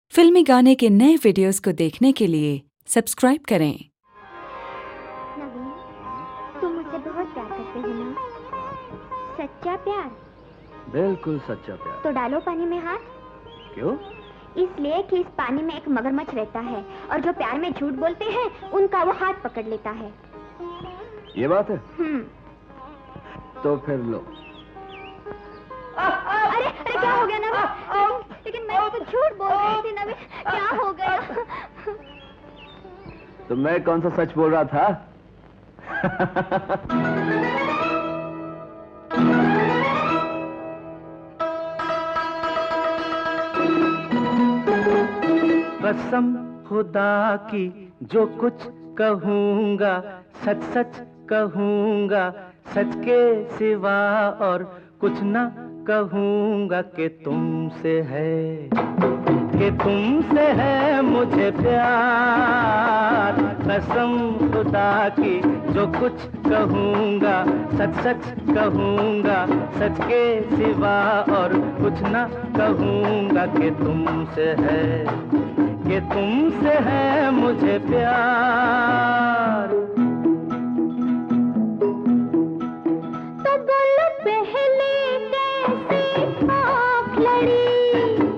फिल्मी गाने के नए वीडियोस को देखने के लिए सब्सक्राइब करें। नवीन, तुम मुझसे बहुत प्यार करते हो ना? सच्चा प्यार? बिल्कुल सच्चा प्यार। तो डालो पानी में हाथ। क्यों? इसलिए कि इस पानी में एक मगरमच्छ रहता है और जो प्यार में झूठ बोलते हैं उनका वो हाथ पकड़ लेता है। ये बात है? तो फिर लो। अरे अरे क्या हो गया नवीन? लेकिन मैं तो झूठ बोल रही थी नवीन, क्या हो गया? तो मैं कौन सा सच बोल रहा था? कसम खुदा की जो कुछ कहूँगा सच सच कहूँगा, सच के सिवा और कुछ ना कहूँगा कि तुमसे है मुझे प्यार। कसम खुदा की जो कुछ कहूँगा सच सच कहूँगा, सच के सिवा और कुछ ना कहूँगा कि तुमसे है मुझे प्यार। तो बोलो पहले कैसे आँख लड़ी?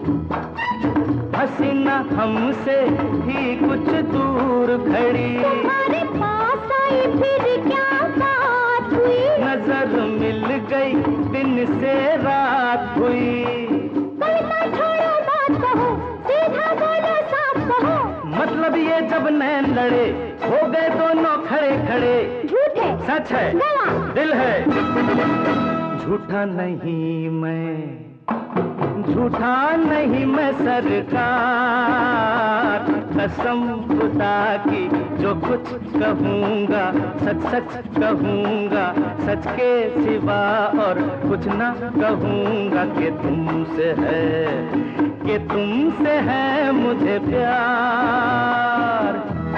हसीना हमसे ही कुछ दूर खड़ी, तुम्हारे पास आई फिर क्या बात हुई? नजर मिल गई दिन से रात हुई। कविता छोड़ो बात कहो, सीधा बोलो साफ कहो। मतलब ये जब नैन लड़े हो गए दोनों खड़े खड़े। झूठ है, सच है, गवाह। दिल है, झूठा नहीं मैं सरकार। कसम खुदा की जो कुछ कहूँगा सच सच कहूँगा, सच के सिवा और कुछ ना कहूँगा कि तुमसे है मुझे प्यार।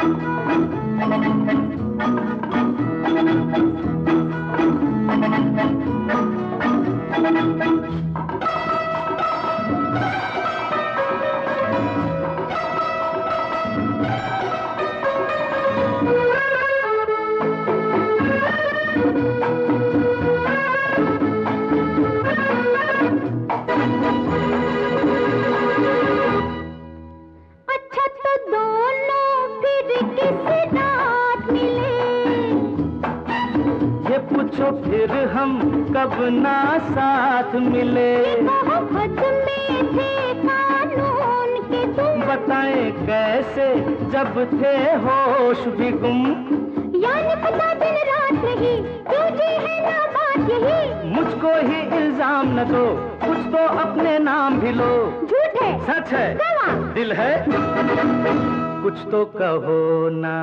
अच्छा तो दोनों फिर किस रात मिले? ये पूछो फिर हम कब ना साथ मिले। मोहब्बत में थे कानून के तुम, बताएं कैसे जब थे होश भी गुम। यानी पता दिन रात नहीं, क्यों जी है ना बात यही? मुझको ही इल्जाम न दो, कुछ तो अपने नाम भी लो। झूठ है, सच है, गवाह। दिल है, कुछ तो कहो ना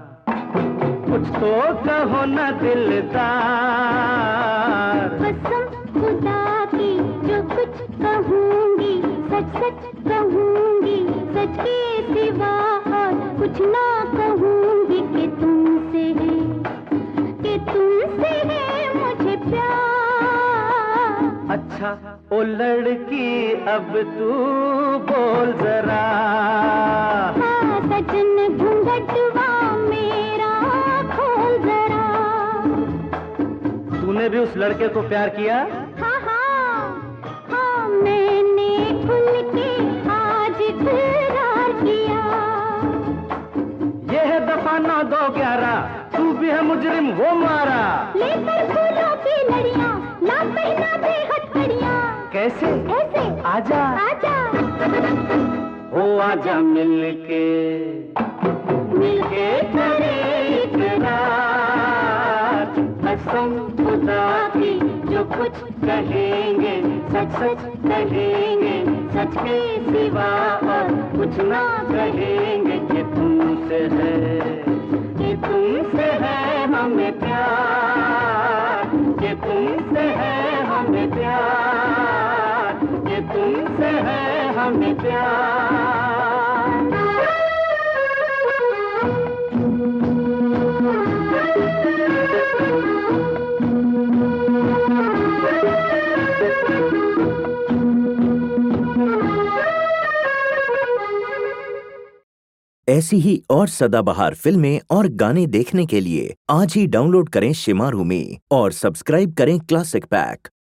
दिलदार। कसम खुदा की जो कुछ कहूँगी सच सच कहूँगी, सच के सिवा और कुछ ना कहूँगी कि तुमसे है मुझे प्यार। अच्छा ओ लड़की अब तू बोल जरा। हाँ सजन घूंघटवा मेरा खोल जरा। तूने भी उस लड़के को प्यार किया? हाँ मैंने खुल के आज इकरार किया। ये है दफा 9-2-11, तू भी है मुजरिम वो मारा। लेकर फूलों की लड़ियाँ, ना पहना दे हथकड़ियाँ। कैसे? ऐसे आजा हो आजा मिलके करे इकरार। कसम खुदा की जो कुछ कहेंगे सच सच कहेंगे, सच के सिवा और कुछ ना कहेंगे कि तुमसे है हमें प्यार। कि तुमसे है हमें प्यार। कि तुमसे है हमें प्यार। ऐसी ही और सदाबहार फिल्में और गाने देखने के लिए आज ही डाउनलोड करें शिमारू में और सब्सक्राइब करें क्लासिक पैक।